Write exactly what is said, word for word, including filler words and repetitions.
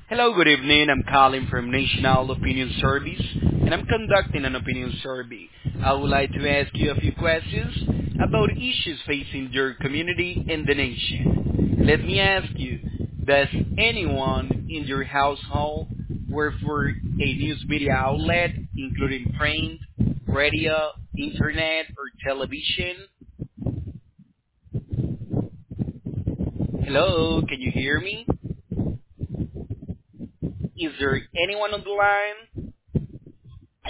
Hello, good evening. I'm calling from National Opinion Service, and I'm conducting an opinion survey. I would like to ask you a few questions about issues facing your community and the nation. Let me ask you, does anyone in your household work for a news media outlet, including print, radio, internet, or television? Hello, can you hear me? Is there anyone on the line?